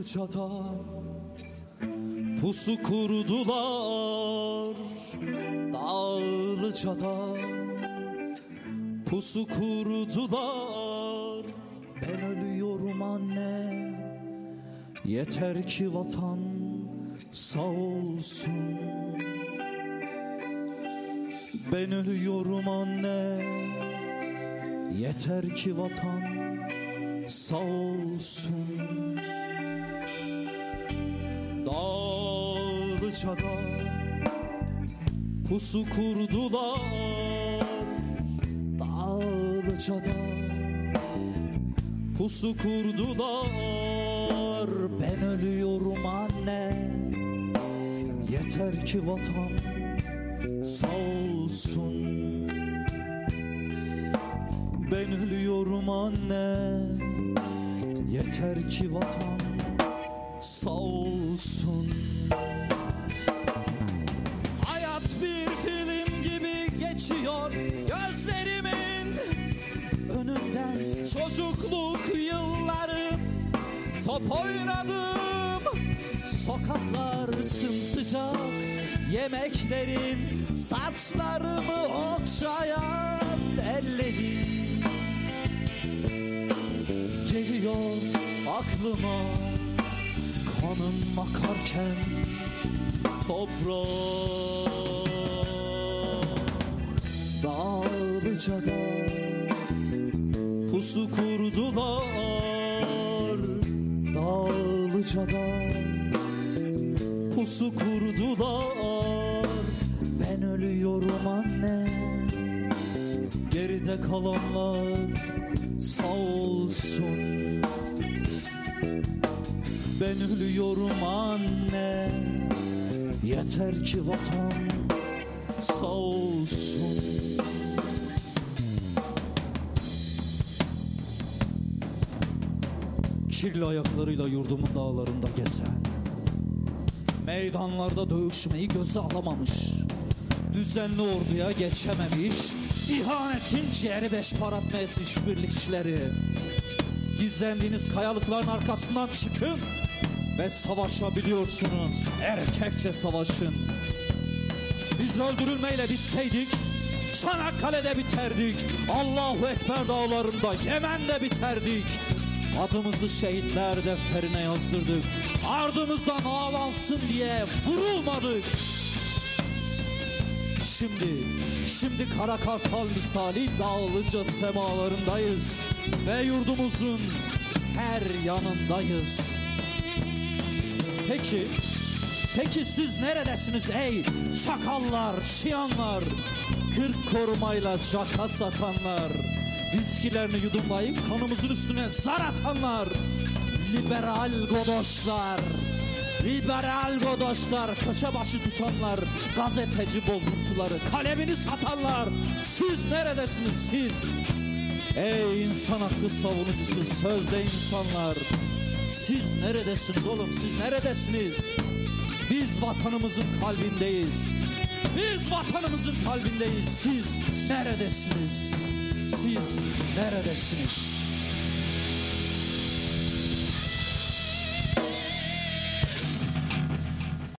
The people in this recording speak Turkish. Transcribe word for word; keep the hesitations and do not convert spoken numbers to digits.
Dağlıca'da pusu kurdular, Dağlıca'da pusu kurdular. Ben ölüyorum anne, yeter ki vatan sağ olsun. Ben ölüyorum anne, yeter ki vatan sağ olsun. Dağlıca'da pusu kurdular, Dağlıca'da pusu kurdular. Ben ölüyorum anne, yeter ki vatan sağ olsun. Ben ölüyorum anne, yeter ki vatan sağ olsun. Hayat bir film gibi geçiyor gözlerimin önünden. Çocukluk yıllarım, top oynadım. Sokaklar sımsıcak, yemeklerin, saçlarımı okşayan ellerin. Geliyor aklıma kanım akarken toprağa. Dağlıca'da pusu kurdular, Dağlıca'da pusu kurdular. Ben ölüyorum anne, geride kalanlar sağ olsun. Ben ölüyorum anne, yeter ki vatan sağ olsun. Kirli ayaklarıyla yurdumun dağlarında gezen, meydanlarda dövüşmeyi göze alamamış, düzenli orduya geçememiş, ihanetin ciğeri beş para etmez işbirlikçileri. Gizlendiğiniz kayalıkların arkasından çıkın ve savaşabiliyorsunuz. Erkekçe savaşın. Biz öldürülmeyle bitseydik Çanakkale'de biterdik. Allahu Ekber dağlarında, Yemen'de biterdik. Adımızı şehitler defterine yazdırdık. Ardımızdan ağlansın diye vurulmadık. Şimdi, şimdi Kara Kartal misali Dağlıca semalarındayız ve yurdumuzun her yanındayız. Peki, peki siz neredesiniz ey çakallar, şiyanlar, kırk korumayla caka satanlar, viskilerini yudumlayıp kanımızın üstüne zar atanlar, liberal godoşlar, liberal godoşlar, köşe başı tutanlar, gazeteci bozuntuları, kalemini satanlar, siz neredesiniz siz? Ey insan hakkı savunucusu, sözde insanlar, siz neredesiniz oğlum, siz neredesiniz? Biz vatanımızın kalbindeyiz. Biz vatanımızın kalbindeyiz. Siz neredesiniz? Siz neredesiniz?